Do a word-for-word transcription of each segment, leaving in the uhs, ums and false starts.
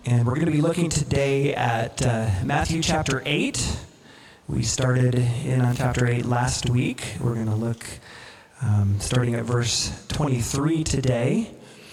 And we're going to be looking today at uh, Matthew chapter eight. We started in on chapter eight last week. We're going to look um, starting at verse twenty-three today.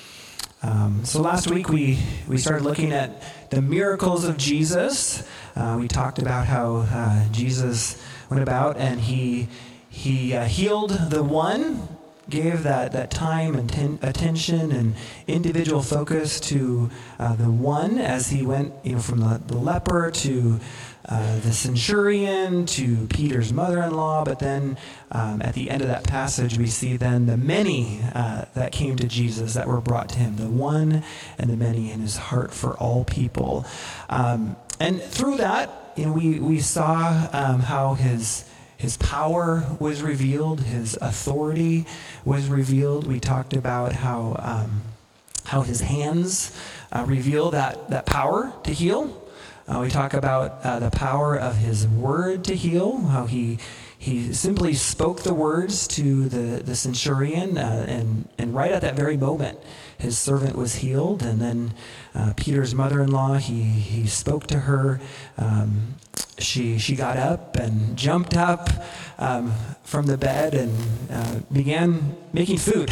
Um, so last week we, we started looking at the miracles of Jesus. Uh, we talked about how uh, Jesus went about and he he uh, healed the one, gave that, that time and ten, attention and individual focus to uh, the one as he went, you know, from the, the leper to uh, the centurion to Peter's mother-in-law. But then um, at the end of that passage, we see then the many uh, that came to Jesus that were brought to him, the one and the many in his heart for all people. Um, and through that, you know, we, we saw um, how his His power was revealed. His authority was revealed. We talked about how um, how his hands uh, reveal that, that power to heal. Uh, we talk about uh, the power of his word to heal, how he he simply spoke the words to the, the centurion, uh, and, and right at that very moment, his servant was healed. And then uh, Peter's mother-in-law, he, he spoke to her. Um, She she got up and jumped up um, from the bed and uh, began making food.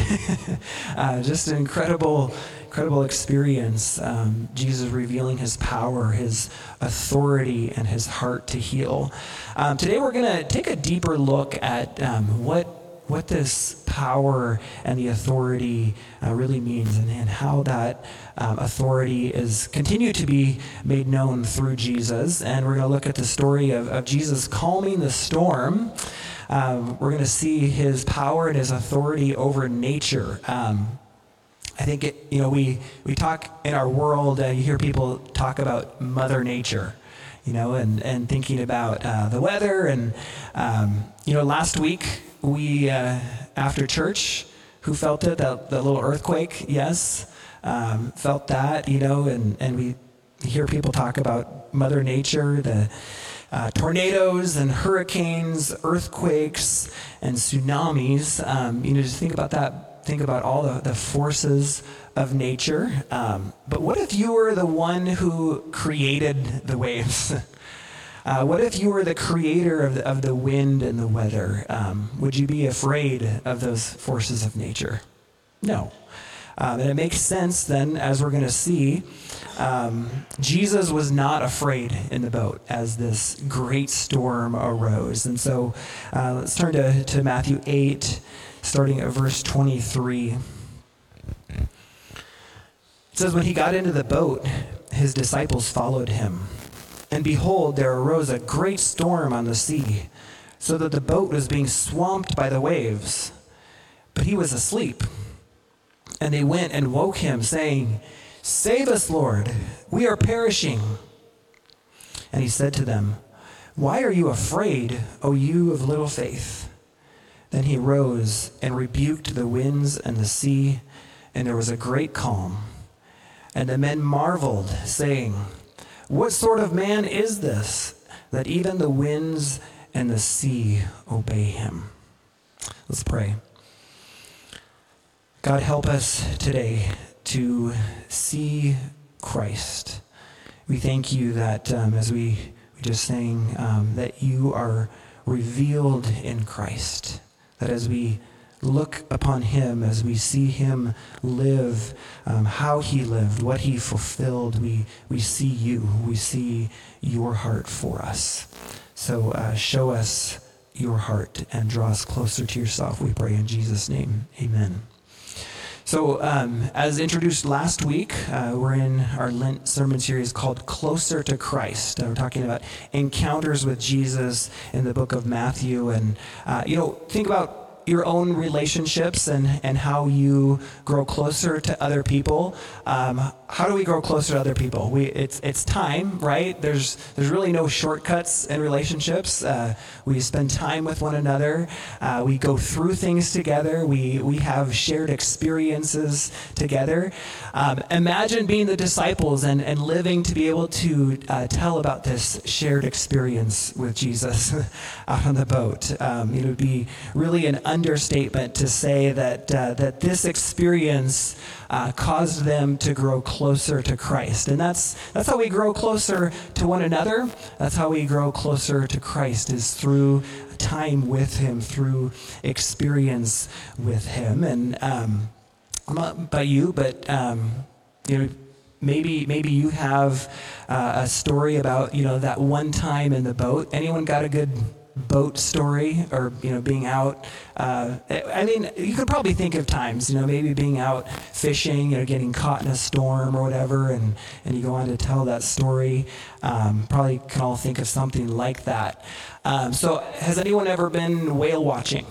uh, just an incredible, incredible experience. Um, Jesus revealing his power, his authority, and his heart to heal. Um, today we're going to take a deeper look at um, what what this power and the authority uh, really means, and, and how that um, authority is continued to be made known through Jesus. And we're going to look at the story of, of Jesus calming the storm. Um, we're going to see his power and his authority over nature. Um, I think, it, you know, we, we talk in our world, uh, you hear people talk about Mother Nature, you know, and, and thinking about uh, the weather. And, um, you know, last week, we, uh, after church, who felt it, that, that little earthquake? Yes, um, felt that, you know, and, and we hear people talk about Mother Nature, the uh, tornadoes and hurricanes, earthquakes and tsunamis. Um, you know, just think about that, think about all the, the forces of nature. Um, but what if you were the one who created the waves? Uh, what if you were the creator of the, of the wind and the weather? Um, would you be afraid of those forces of nature? No. Um, and it makes sense then, as we're going to see, um, Jesus was not afraid in the boat as this great storm arose. And so uh, let's turn to, to Matthew eight, starting at verse twenty-three. It says, when he got into the boat, his disciples followed him. And behold, there arose a great storm on the sea, so that the boat was being swamped by the waves. But he was asleep. And they went and woke him, saying, "Save us, Lord, we are perishing." And he said to them, "Why are you afraid, O you of little faith?" Then he rose and rebuked the winds and the sea, and there was a great calm. And the men marveled, saying, "What sort of man is this, that even the winds and the sea obey him?" Let's pray. God, help us today to see Christ. We thank you that um, as we, we just sang, um, that you are revealed in Christ, that as we look upon him, as we see him live, um, how he lived, what he fulfilled, we, we see you, we see your heart for us. So uh, show us your heart and draw us closer to yourself, we pray in Jesus' name, amen. So um, as introduced last week, uh, we're in our Lent sermon series called Closer to Christ. Uh, we're talking about encounters with Jesus in the book of Matthew. And, uh, you know, think about your own relationships and, and how you grow closer to other people. Um, how do we grow closer to other people? We it's it's time, right? There's there's really no shortcuts in relationships. Uh, we spend time with one another. Uh, we go through things together. We we have shared experiences together. Um, imagine being the disciples and, and living to be able to uh, tell about this shared experience with Jesus out on the boat. Um, it would be really an understatement to say that uh, that this experience uh, caused them to grow closer to Christ. And that's that's how we grow closer to one another. That's how we grow closer to Christ, is through time with him, through experience with him. And um, I'm not about you, but um, you know, maybe maybe you have uh, a story about, you know, that one time in the boat. Anyone got a good boat story, or, you know, being out? Uh, I mean, you could probably think of times, you know, maybe being out fishing, you know, getting caught in a storm or whatever, and, and you go on to tell that story. Um, probably can all think of something like that. Um, so has anyone ever been whale watching?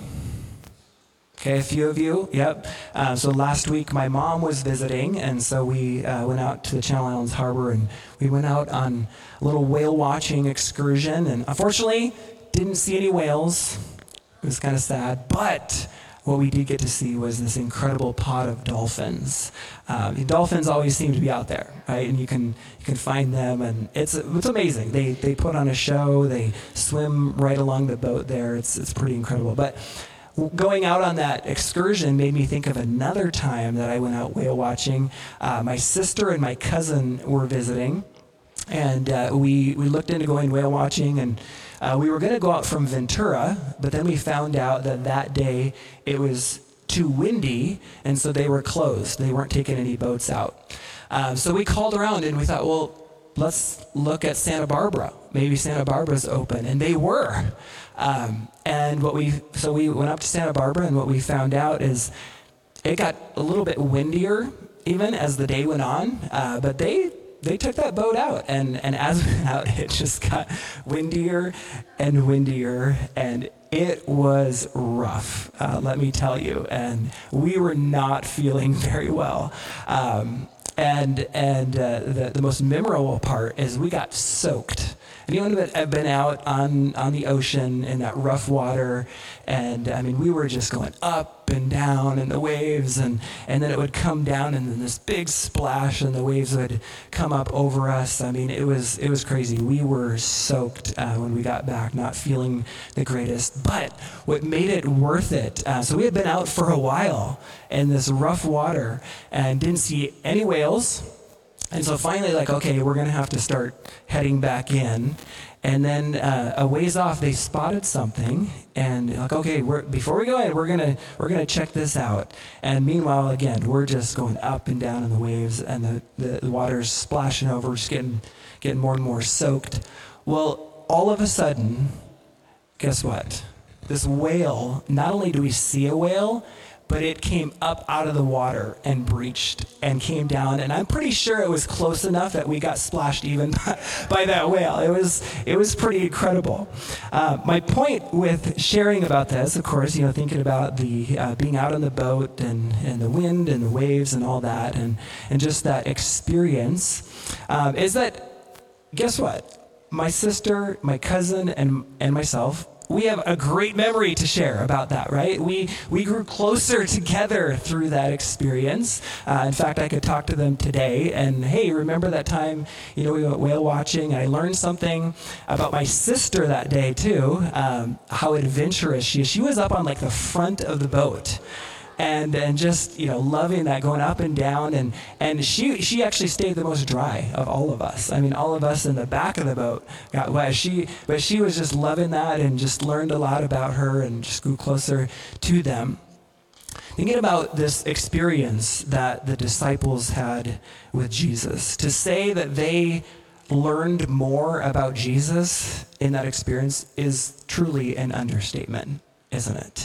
Okay, a few of you, yep. Uh, so last week my mom was visiting, and so we uh, went out to the Channel Islands Harbor, and we went out on a little whale watching excursion, and unfortunately didn't see any whales. It was kind of sad, but what we did get to see was this incredible pod of dolphins. Um, dolphins always seem to be out there, right? And you can you can find them, and it's it's amazing. They they put on a show. They swim right along the boat there. It's it's pretty incredible. But going out on that excursion made me think of another time that I went out whale watching. Uh, my sister and my cousin were visiting, and uh, we we looked into going whale watching, and uh, we were going to go out from Ventura, but then we found out that that day it was too windy, and so they were closed. They weren't taking any boats out. Um, so we called around, and we thought, well, let's look at Santa Barbara. Maybe Santa Barbara's open, and they were. Um, and what we so we went up to Santa Barbara, and what we found out is it got a little bit windier even as the day went on. Uh, but they they took that boat out, and and as we went out, it just got windier and windier, and it was rough, uh, let me tell you. And we were not feeling very well. Um, and and uh, the the most memorable part is we got soaked. Anyone that have been out on, on the ocean in that rough water, and I mean, we were just going up and down in the waves, and, and then it would come down, and then this big splash, and the waves would come up over us. I mean, it was it was crazy. We were soaked uh, when we got back, not feeling the greatest. But what made it worth it, uh, so we had been out for a while in this rough water and didn't see any whales. And so finally, like, okay, we're going to have to start heading back in. And then uh, a ways off, they spotted something, and like, okay, we're, before we go in, we're gonna we're gonna check this out. And meanwhile, again, we're just going up and down in the waves, and the, the, the water's splashing over, just getting getting more and more soaked. Well, all of a sudden, guess what? This whale, not only do we see a whale, but it came up out of the water and breached and came down. And I'm pretty sure it was close enough that we got splashed even by, by that whale. It was it was pretty incredible. Uh, my point with sharing about this, of course, you know, thinking about the uh, being out on the boat and, and the wind and the waves and all that, and, and just that experience, um, is that, guess what? My sister, my cousin, and and myself, we have a great memory to share about that, right? We we grew closer together through that experience. Uh, in fact, I could talk to them today and, hey, remember that time, you know, we went whale watching, and I learned something about my sister that day too, um, how adventurous she is. She was up on like the front of the boat. And and just, you know, loving that, going up and down, and and she she actually stayed the most dry of all of us. I mean, all of us in the back of the boat got wet. She but she was just loving that, and just learned a lot about her, and just grew closer to them. Thinking about this experience that the disciples had with Jesus, to say that they learned more about Jesus in that experience is truly an understatement, isn't it?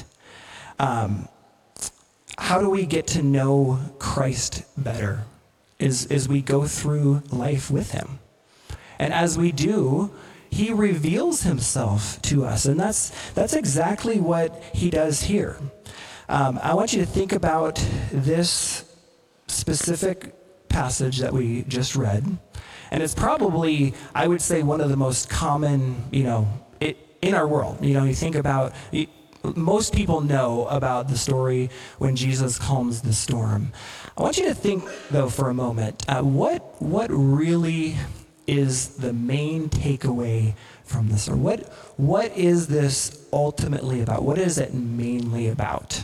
Um, How do we get to know Christ better? Is, is we go through life with him. And as we do, he reveals himself to us. And that's, that's exactly what he does here. Um, I want you to think about this specific passage that we just read. And it's probably, I would say, one of the most common, you know, it, in our world. You know, you think about... You, Most people know about the story when Jesus calms the storm. I want you to think, though, for a moment, uh, what what really is the main takeaway from this? Or what what is this ultimately about? What is it mainly about?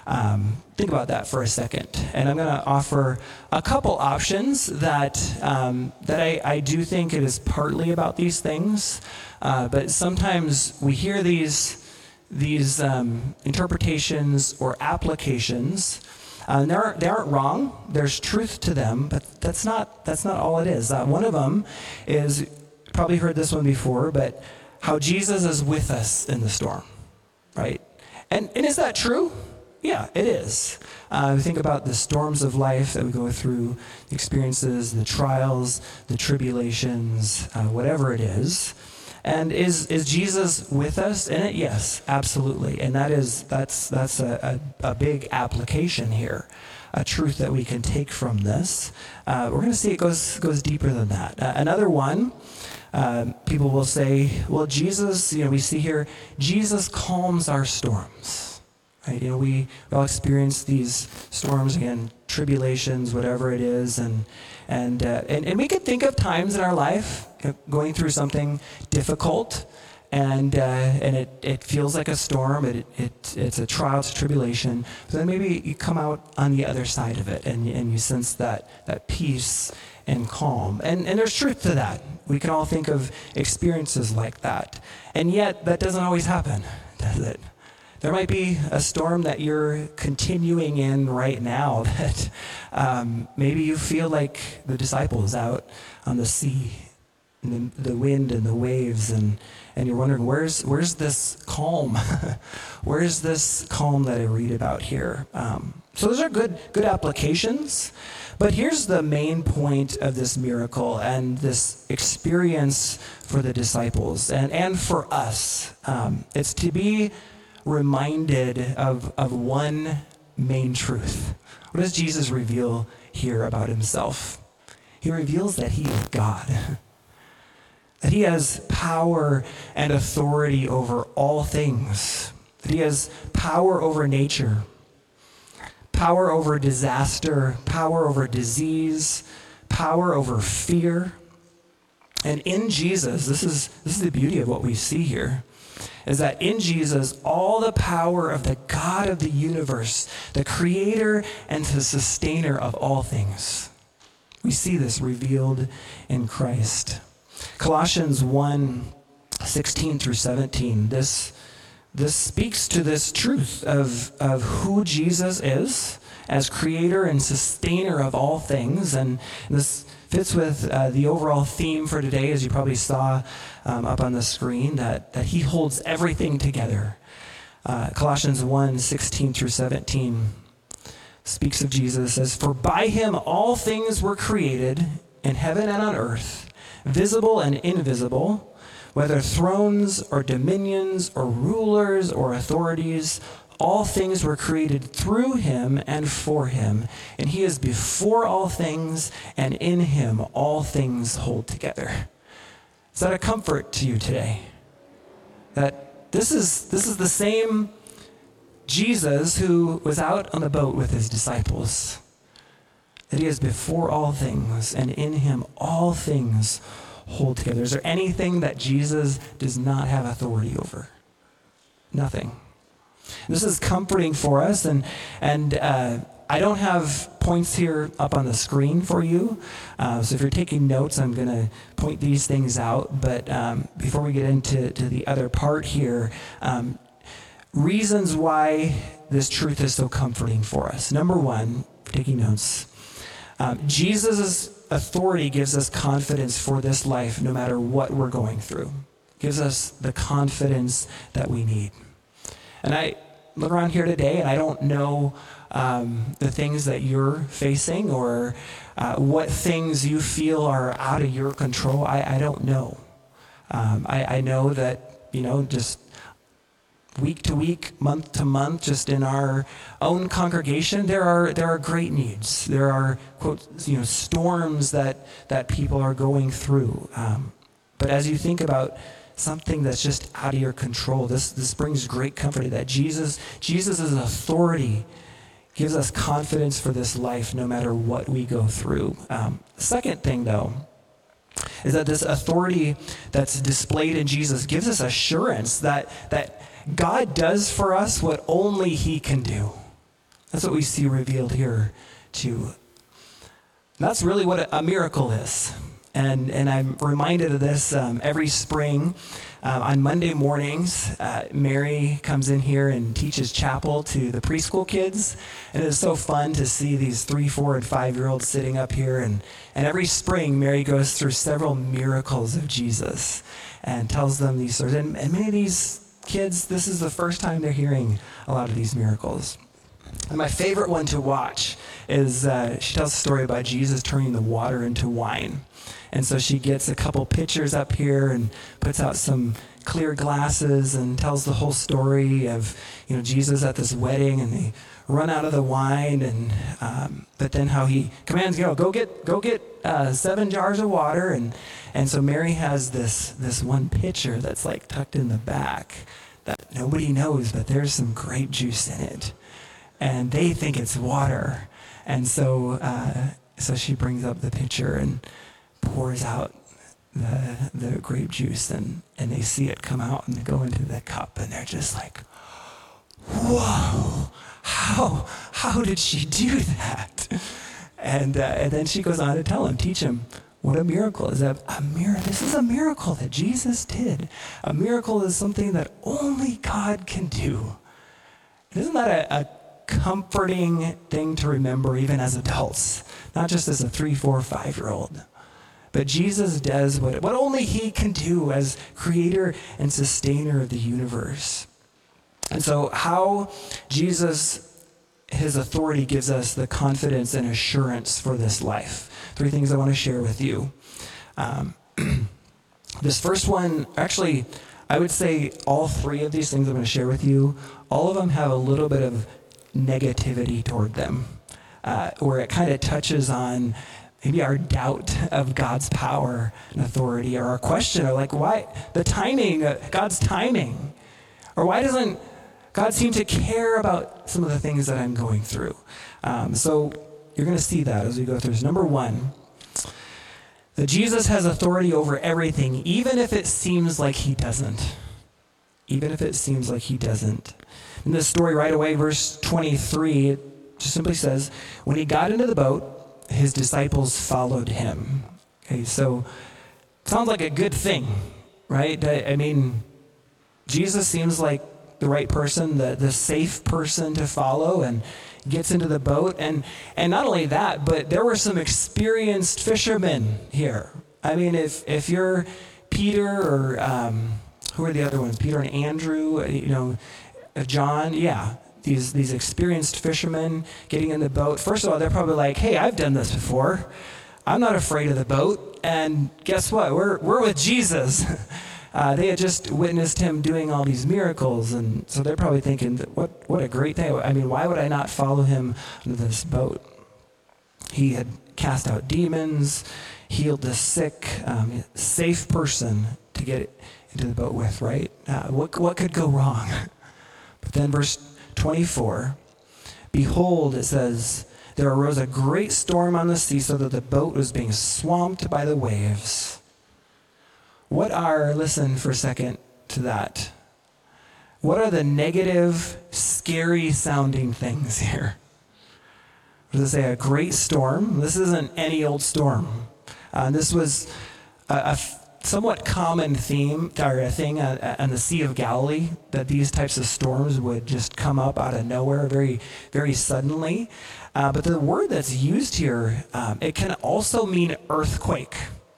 Um, think about that for a second. And I'm going to offer a couple options that um, that I, I do think it is partly about these things. Uh, but sometimes we hear these, these um, interpretations or applications. Uh, and they aren't, they aren't wrong. There's truth to them, but that's not that's not all it is. Uh, one of them is, probably heard this one before, but how Jesus is with us in the storm, right? And and is that true? Yeah, it is. Uh, we think about the storms of life that we go through, the experiences, the trials, the tribulations, uh, whatever it is. And is is Jesus with us in it? Yes, absolutely. And that is that's that's a, a, a big application here, a truth that we can take from this. Uh, we're going to see it goes goes deeper than that. Uh, another one, uh, people will say, well, Jesus, you know, we see here, Jesus calms our storms. Right? You know, we, we all experience these storms, again, tribulations, whatever it is, and and uh, and, and we could think of times in our life going through something difficult, and uh, and it, it feels like a storm. It, it it's a trial, it's a tribulation. But then maybe you come out on the other side of it, and and you sense that that peace and calm. And and there's truth to that. We can all think of experiences like that, and yet that doesn't always happen, does it? There might be a storm that you're continuing in right now that um, maybe you feel like the disciples out on the sea, and the, the wind and the waves, and, and you're wondering, where's where's this calm? Where's this calm that I read about here? Um, so those are good good applications. But here's the main point of this miracle and this experience for the disciples and, and for us. Um, it's to be reminded of, of one main truth. What does Jesus reveal here about himself? He reveals that he is God, that he has power and authority over all things, that he has power over nature, power over disaster, power over disease, power over fear. And in Jesus, this is this is the beauty of what we see here, is that in Jesus, all the power of the God of the universe, the creator and the sustainer of all things. We see this revealed in Christ. Colossians one, sixteen through seventeen, this, this speaks to this truth of, of who Jesus is as creator and sustainer of all things. And this fits with uh, the overall theme for today, as you probably saw um, up on the screen, that, that he holds everything together. Uh, Colossians one, sixteen through seventeen speaks of Jesus as, "For by him all things were created in heaven and on earth, visible and invisible, whether thrones or dominions or rulers or authorities, all things were created through him and for him, and he is before all things, and in him all things hold together." Is that a comfort to you today? That this is this is the same Jesus who was out on the boat with his disciples, that he is before all things, and in him all things hold together. Is there anything that Jesus does not have authority over? Nothing. This is comforting for us, and and uh, I don't have points here up on the screen for you, uh, so if you're taking notes, I'm going to point these things out. But um, before we get into to the other part here, um, reasons why this truth is so comforting for us. Number one, if you're taking notes, um, Jesus' authority gives us confidence for this life, no matter what we're going through. Gives us the confidence that we need. And I look around here today, and I don't know um, the things that you're facing or uh, what things you feel are out of your control. I, I don't know. Um, I, I know that, you know, just week to week, month to month, just in our own congregation, there are there are great needs. There are, quote, you know, storms that that people are going through. Um, but as you think about something that's just out of your control, this this brings great comfort that Jesus Jesus' authority gives us confidence for this life, no matter what we go through. Um, second thing, though, is that this authority that's displayed in Jesus gives us assurance that, that God does for us what only he can do. That's what we see revealed here too. That's really what a, a miracle is. And, and I'm reminded of this um, every spring. Uh, on Monday mornings, uh, Mary comes in here and teaches chapel to the preschool kids. And it's so fun to see these three, four, and five-year-olds sitting up here. And, and every spring, Mary goes through several miracles of Jesus and tells them these stories. And, and many of these kids, this is the first time they're hearing a lot of these miracles. And my favorite one to watch is uh, she tells a story about Jesus turning the water into wine. And so she gets a couple pitchers up here and puts out some clear glasses and tells the whole story of, you know, Jesus at this wedding, and they run out of the wine, and um, but then how he commands, you know, go get go get uh, seven jars of water, and and so Mary has this this one pitcher that's like tucked in the back that nobody knows, but there's some grape juice in it, and they think it's water, and so uh, so she brings up the pitcher and pours out the the grape juice, and, and they see it come out and go into the cup, and they're just like, whoa, how how did she do that? And uh, and then she goes on to tell him, teach him what a miracle is. A, a miracle. This is a miracle that Jesus did. A miracle is something that only God can do. Isn't that a, a comforting thing to remember even as adults, not just as a three, four, five-year-old? But Jesus does what, what only he can do as creator and sustainer of the universe. And so how Jesus, his authority gives us the confidence and assurance for this life. Three things I want to share with you. Um, this first one, actually, I would say all three of these things I'm going to share with you, all of them have a little bit of negativity toward them, uh, where it kind of touches on maybe our doubt of God's power and authority, or our question of like, why the timing, uh, God's timing, or why doesn't God seem to care about some of the things that I'm going through? Um, so you're going to see that as we go through this. Number one, that Jesus has authority over everything, even if it seems like he doesn't. Even if it seems like he doesn't. In this story right away, verse twenty-three, it just simply says, when he got into the boat, his disciples followed him. Okay, so sounds like a good thing, right? I, I mean, Jesus seems like the right person, the, the safe person to follow, and gets into the boat. And, and not only that, but there were some experienced fishermen here. I mean, if, if you're Peter or um, who are the other ones? Peter and Andrew, you know, John, yeah. These these experienced fishermen getting in the boat. First of all, they're probably like, hey, I've done this before. I'm not afraid of the boat. And guess what? We're we're with Jesus. Uh, they had just witnessed him doing all these miracles. And so they're probably thinking, what what a great thing. I mean, why would I not follow him into this boat? He had cast out demons, healed the sick, um, safe person to get into the boat with, right? Uh, what what could go wrong? But then verse twenty-four, behold, it says, there arose a great storm on the sea so that the boat was being swamped by the waves. What are, listen for a second to that, what are the negative, scary sounding things here? What does it say? A great storm? This isn't any old storm. Uh, this was a, a somewhat common theme or a thing on the Sea of Galilee, that these types of storms would just come up out of nowhere very, very suddenly. Uh, but the word that's used here, um, it can also mean earthquake.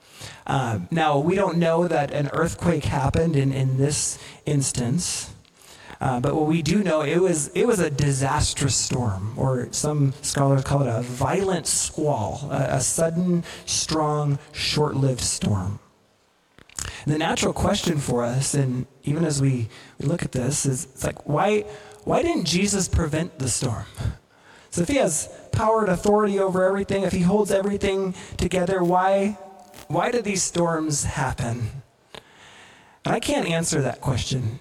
Um, now, we don't know that an earthquake happened in, in this instance, uh, but what we do know, it was it was a disastrous storm, or some scholars call it a violent squall, a, a sudden, strong, short-lived storm. And the natural question for us, and even as we, we look at this, is it's like, why why didn't Jesus prevent the storm? So if he has power and authority over everything, if he holds everything together, why why did these storms happen? And I can't answer that question.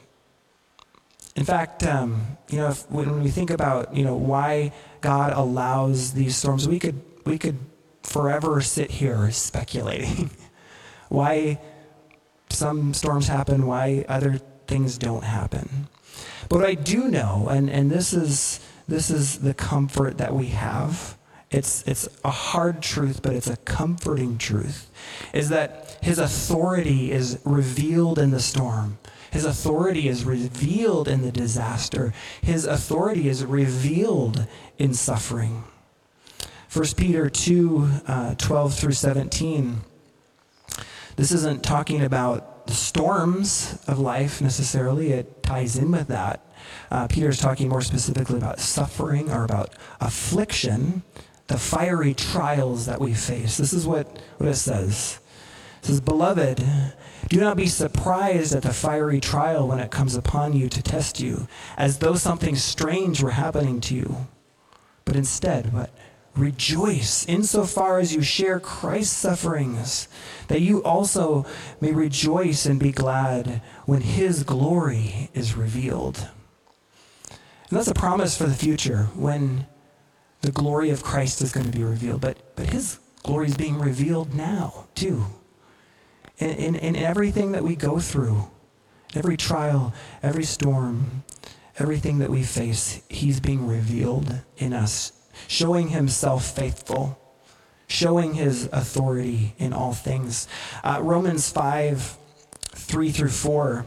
In fact, um, you know, if, when we think about, you know, why God allows these storms, we could we could forever sit here speculating. why some storms happen, why other things don't happen. But what I do know, and, and this is this is the comfort that we have, it's it's a hard truth, but it's a comforting truth, is that his authority is revealed in the storm. His authority is revealed in the disaster. His authority is revealed in suffering. First Peter two, uh, twelve through seventeen. This isn't talking about the storms of life necessarily. It ties in with that. Uh, Peter's talking more specifically about suffering or about affliction, the fiery trials that we face. This is what, what it says. It says, "Beloved, do not be surprised at the fiery trial when it comes upon you to test you, as though something strange were happening to you. But instead, what? Rejoice insofar as you share Christ's sufferings, that you also may rejoice and be glad when his glory is revealed." And that's a promise for the future, when the glory of Christ is going to be revealed. But but his glory is being revealed now, too. In, in, in everything that we go through, every trial, every storm, everything that we face, he's being revealed in us, showing himself faithful, showing his authority in all things. Uh, Romans five, three through four,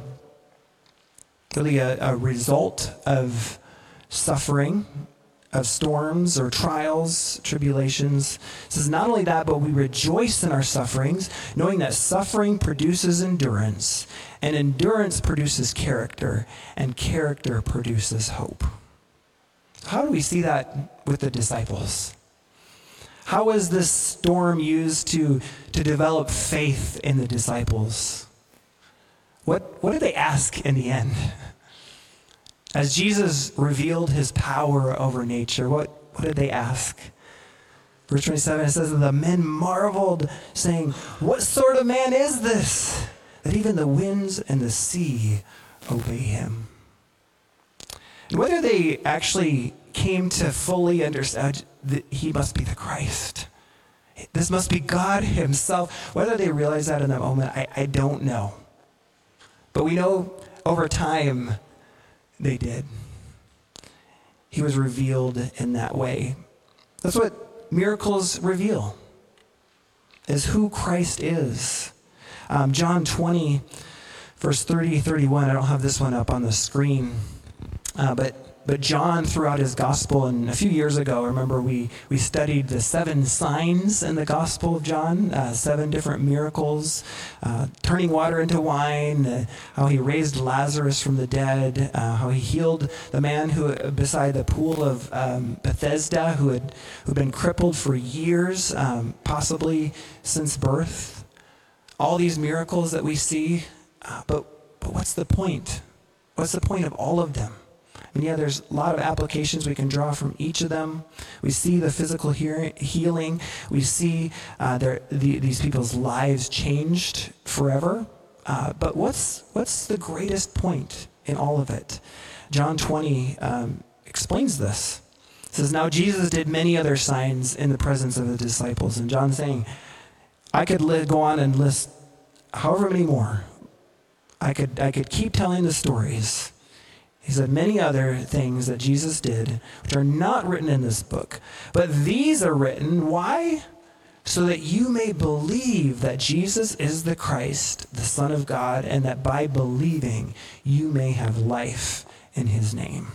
really a, a result of suffering, of storms or trials, tribulations. It says, "Not only that, but we rejoice in our sufferings, knowing that suffering produces endurance, and endurance produces character, and character produces hope." How do we see that with the disciples? How was this storm used to, to develop faith in the disciples? What, what did they ask in the end? As Jesus revealed his power over nature, what, what did they ask? Verse twenty-seven, it says, "The men marveled, saying, 'What sort of man is this, that even the winds and the sea obey him?'" And whether they actually came to fully understand that he must be the Christ, this must be God himself, whether they realized that in that moment, I, I don't know. But we know over time they did. He was revealed in that way. That's what miracles reveal, is who Christ is. Um, John twenty, verse thirty, thirty-one, I don't have this one up on the screen, uh, but But John, throughout his gospel, and a few years ago, remember we, we studied the seven signs in the Gospel of John, uh, seven different miracles, uh, turning water into wine, uh, how he raised Lazarus from the dead, uh, how he healed the man who beside the pool of um, Bethesda, who had who'd been crippled for years, um, possibly since birth. All these miracles that we see, uh, but but what's the point? What's the point of all of them? And yeah, there's a lot of applications we can draw from each of them. We see the physical hear- healing. We see uh, their, the, these people's lives changed forever. Uh, but what's what's the greatest point in all of it? John twenty um, explains this. It says, "Now Jesus did many other signs in the presence of the disciples." And John's saying, I could live, go on and list however many more. I could I could keep telling the stories. He said many other things that Jesus did, which are not written in this book. But these are written, why? So that you may believe that Jesus is the Christ, the Son of God, and that by believing you may have life in his name.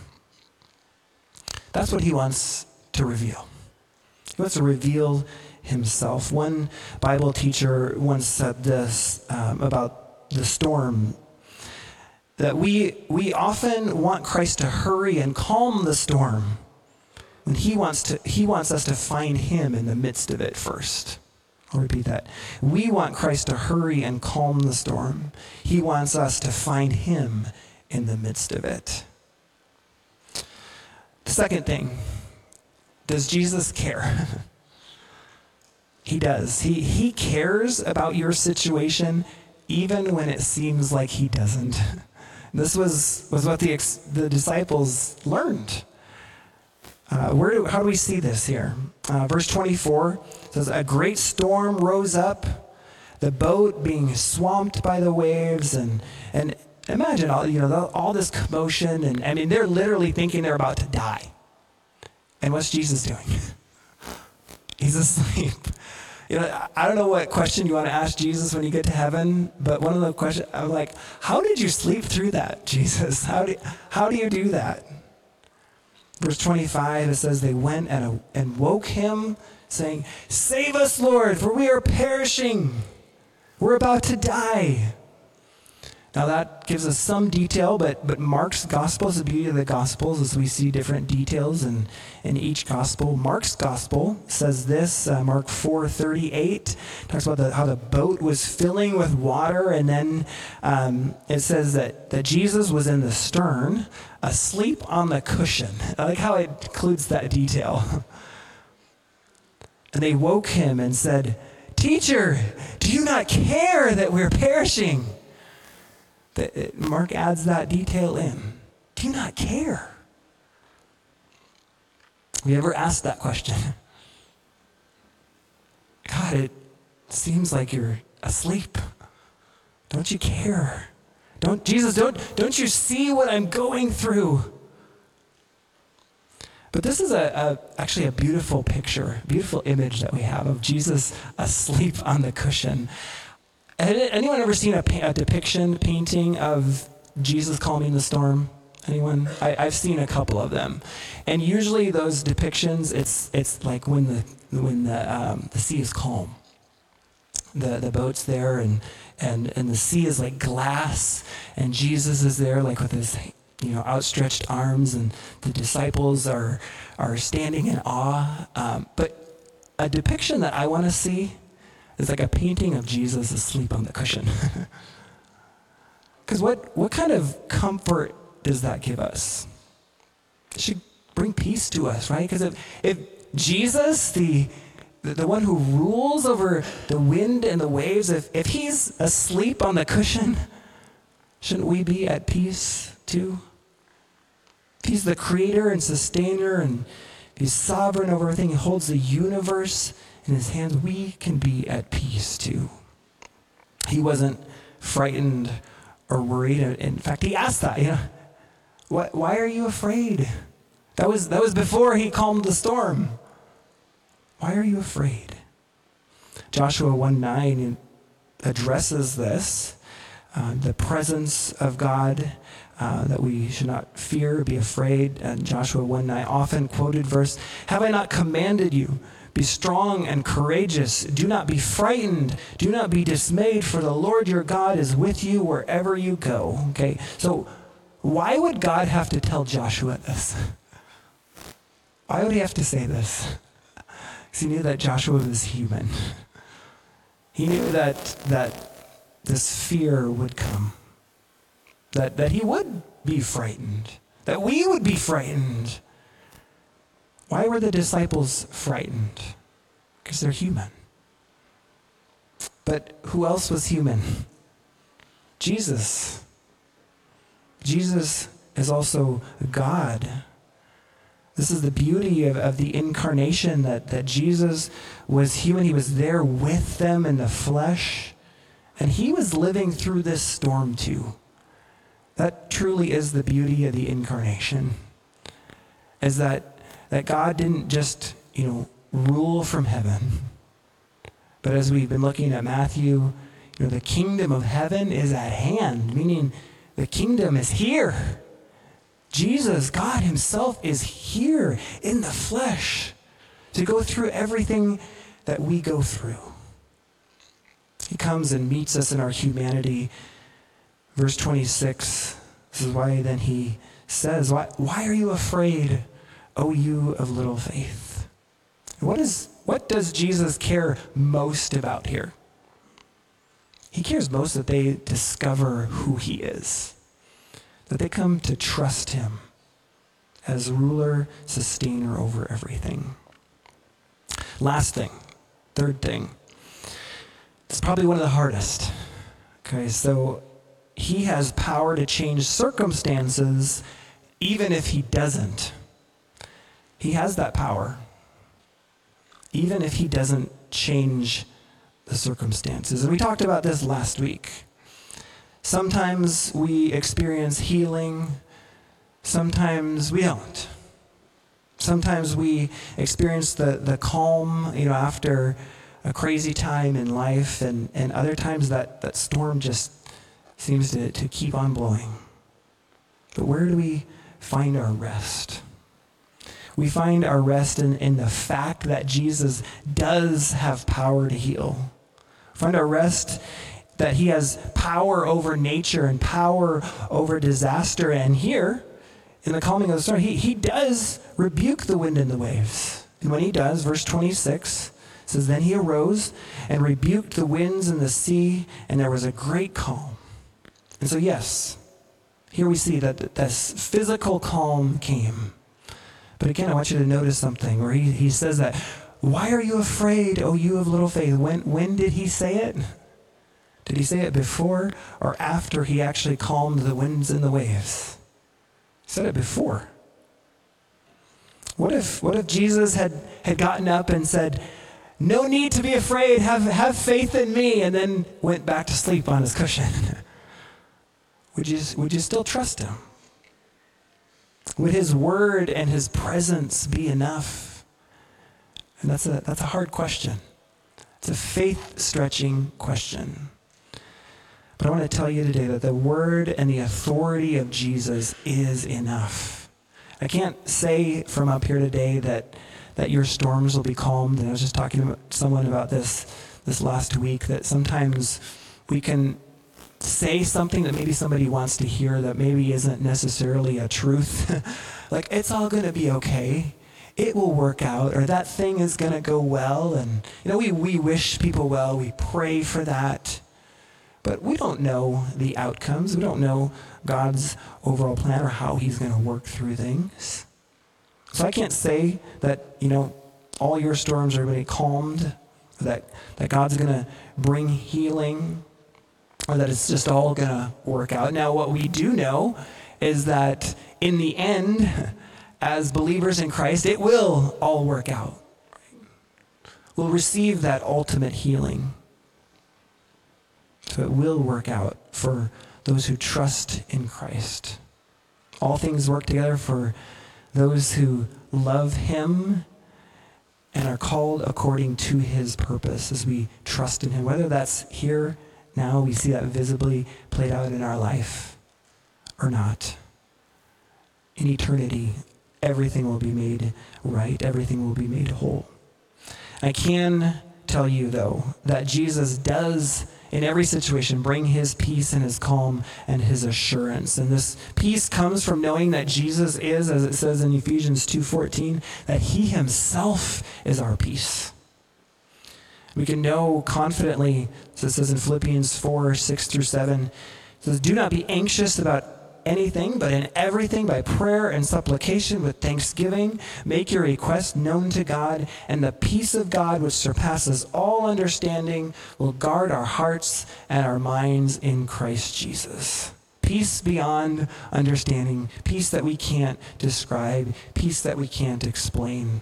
That's what he wants to reveal. He wants to reveal himself. One Bible teacher once said this um, about the storm, that we we often want Christ to hurry and calm the storm when he wants to he wants us to find him in the midst of it first. I'll repeat that. We want Christ to hurry and calm the storm. He wants us to find him in the midst of it. The second thing, does Jesus care? He does. He he cares about your situation even when it seems like he doesn't. This was, was what the ex, the disciples learned. Uh, where do, how do we see this here? Uh, verse twenty-four says, "A great storm rose up. the boat being swamped by the waves, and and imagine all you know all this commotion, and I mean they're literally thinking they're about to die. And what's Jesus doing? He's asleep. You know, I don't know what question you want to ask Jesus when you get to heaven, but one of the questions, I'm like, how did you sleep through that, Jesus? How do, how do you do that? Verse twenty-five, it says, they went and, and woke him, saying, "Save us, Lord, for we are perishing. We're about to die." Now that gives us some detail, but but Mark's gospel is the beauty of the gospels as we see different details in, in each gospel. Mark's gospel says this, uh, Mark four thirty-eight, talks about the, how the boat was filling with water, and then um, it says that, that Jesus was in the stern, asleep on the cushion. I like how it includes that detail. And they woke him and said, "Teacher, do you not care that we're perishing?" Mark adds that detail in. Do you not care? Have you ever asked that question? God, it seems like you're asleep. Don't you care? Don't Jesus, don't, don't you see what I'm going through? But this is a, a actually a beautiful picture, beautiful image that we have of Jesus asleep on the cushion. Had anyone ever seen a, a depiction, painting of Jesus calming the storm? Anyone? I, I've seen a couple of them, and usually those depictions, it's it's like when the when the um, the sea is calm, the the boat's there, and and and the sea is like glass, and Jesus is there like with his you know outstretched arms, and the disciples are are standing in awe. Um, but a depiction that I want to see. It's like a painting of Jesus asleep on the cushion. Because what, what kind of comfort does that give us? It should bring peace to us, right? Because if, if Jesus, the, the the one who rules over the wind and the waves, if, if he's asleep on the cushion, shouldn't we be at peace too? If he's the creator and sustainer, and he's sovereign over everything, he holds the universe in his hands, we can be at peace too. He wasn't frightened or worried. In fact, he asked that, you know, why, why are you afraid? That was, that was before he calmed the storm. Why are you afraid? Joshua one nine addresses this, uh, the presence of God, uh, that we should not fear, be afraid. And Joshua one nine, often quoted verse, "Have I not commanded you? Be strong and courageous. Do not be frightened. Do not be dismayed, for the Lord your God is with you wherever you go." Okay, so why would God have to tell Joshua this? Why would he have to say this? Because he knew that Joshua was human. He knew that that this fear would come, that, that he would be frightened, that we would be frightened. Why were the disciples frightened? Because they're human. But who else was human? Jesus. Jesus is also God. This is the beauty of, of the incarnation, that, that Jesus was human. He was there with them in the flesh. And he was living through this storm too. That truly is the beauty of the incarnation. Is that That God didn't just, you know, rule from heaven. But as we've been looking at Matthew, you know, the kingdom of heaven is at hand, meaning the kingdom is here. Jesus, God himself, is here in the flesh to go through everything that we go through. He comes and meets us in our humanity. Verse twenty-six, this is why then he says, why, why are you afraid, O you of little faith? What is what does Jesus care most about here? He cares most that they discover who he is, that they come to trust him as ruler, sustainer over everything. Last thing, third thing, it's probably one of the hardest. Okay, so he has power to change circumstances even if he doesn't. He has that power, even if he doesn't change the circumstances. And we talked about this last week. Sometimes we experience healing, sometimes we don't. Sometimes we experience the, the calm, you know, after a crazy time in life, and, and other times that, that storm just seems to, to keep on blowing. But where do we find our rest? We find our rest in, in the fact that Jesus does have power to heal. Find our rest that he has power over nature and power over disaster. And here, in the calming of the storm, he, he does rebuke the wind and the waves. And when he does, verse twenty-six says, then he arose and rebuked the winds and the sea, and there was a great calm. And so, yes, here we see that this physical calm came. But again, I want you to notice something where he, he says that, why are you afraid, O you of little faith? When, when did he say it? Did he say it before or after he actually calmed the winds and the waves? He said it before. What if, what if Jesus had, had gotten up and said, no need to be afraid, have, have faith in me, and then went back to sleep on his cushion? Would you, would you still trust him? Would his word and his presence be enough? And that's a, that's a hard question. It's a faith-stretching question. But I want to tell you today that the word and the authority of Jesus is enough. I can't say from up here today that, that your storms will be calmed. And I was just talking to someone about this this last week, that sometimes we can say something that maybe somebody wants to hear that maybe isn't necessarily a truth. Like, it's all going to be okay. It will work out, or that thing is going to go well. And, you know, we, we wish people well. We pray for that. But we don't know the outcomes. We don't know God's overall plan or how he's going to work through things. So I can't say that, you know, all your storms are going to be calmed, that, that God's going to bring healing, or that it's just all going to work out. Now, what we do know is that in the end, as believers in Christ, it will all work out. We'll receive that ultimate healing. So it will work out for those who trust in Christ. All things work together for those who love him and are called according to his purpose as we trust in him. Whether that's here now, we see that visibly played out in our life, or not. In eternity, everything will be made right. Everything will be made whole. I can tell you, though, that Jesus does, in every situation, bring his peace and his calm and his assurance. And this peace comes from knowing that Jesus is, as it says in Ephesians two fourteen, that he himself is our peace. We can know confidently, as it says in Philippians four, six through seven, it says, do not be anxious about anything, but in everything by prayer and supplication with thanksgiving, make your request known to God, and the peace of God, which surpasses all understanding, will guard our hearts and our minds in Christ Jesus. Peace beyond understanding, peace that we can't describe, peace that we can't explain.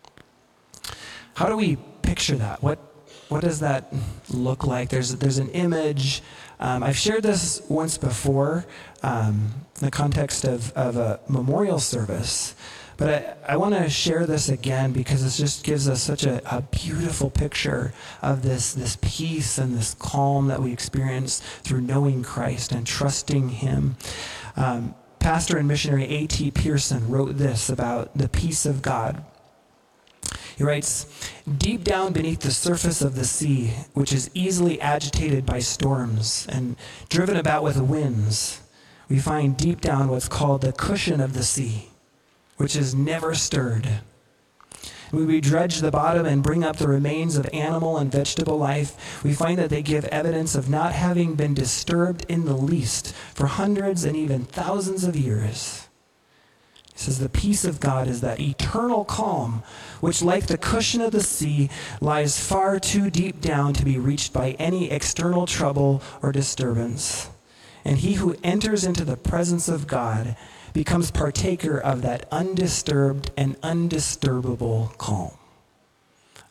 How do we picture that? What what does that look like? There's there's an image. Um, I've shared this once before um, in the context of, of a memorial service, but I, I want to share this again because it just gives us such a, a beautiful picture of this, this peace and this calm that we experience through knowing Christ and trusting him. Um, pastor and missionary A T Pearson wrote this about the peace of God. He writes, deep down beneath the surface of the sea, which is easily agitated by storms and driven about with winds, we find deep down what's called the cushion of the sea, which is never stirred. When we dredge the bottom and bring up the remains of animal and vegetable life, we find that they give evidence of not having been disturbed in the least for hundreds and even thousands of years. He says the peace of God is that eternal calm, which like the cushion of the sea, lies far too deep down to be reached by any external trouble or disturbance. And he who enters into the presence of God becomes partaker of that undisturbed and undisturbable calm.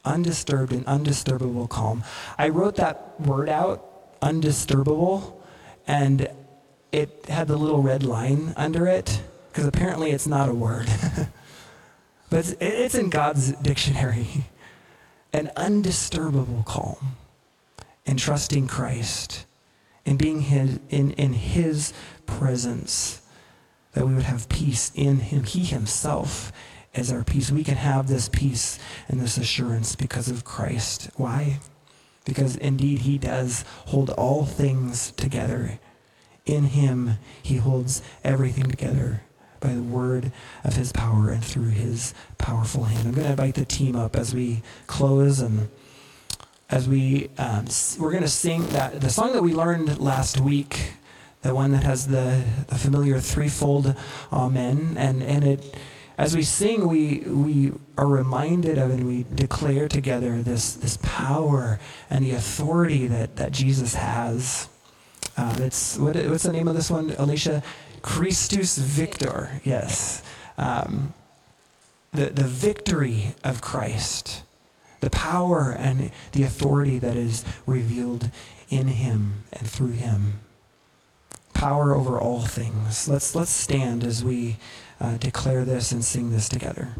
undisturbed and undisturbable calm. I wrote that word out, undisturbable, and it had the little red line under it, because apparently it's not a word. But it's, it's in God's dictionary. An undisturbable calm in trusting Christ, in being his, in, in his presence, that we would have peace in him. He himself is our peace. We can have this peace and this assurance because of Christ. Why? Because indeed he does hold all things together. In him, he holds everything together by the word of his power and through his powerful hand. I'm going to invite the team up as we close, and as we um, we're going to sing that the song that we learned last week, the one that has the, the familiar threefold amen, and and it as we sing, we we are reminded of and we declare together this this power and the authority that that Jesus has. Uh, it's what, what's the name of this one, Alicia? Christus Victor. Yes, um, the the victory of Christ, the power and the authority that is revealed in him and through him. Power over all things. Let's let's stand as we uh, declare this and sing this together.